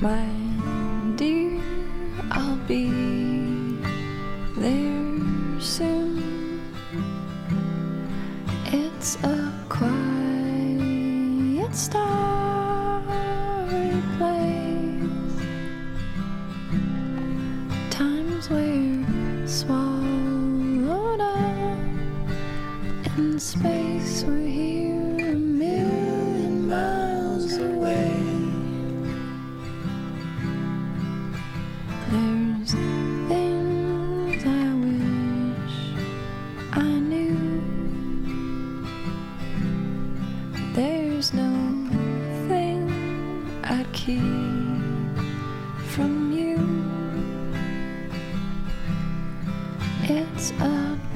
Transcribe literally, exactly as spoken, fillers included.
My dear, I'll be there soon. It's a quiet, starry place. Times we're swallowed up in space. We're here a million miles away. There's things I wish I knew. There's no thing I'd keep from you. It's a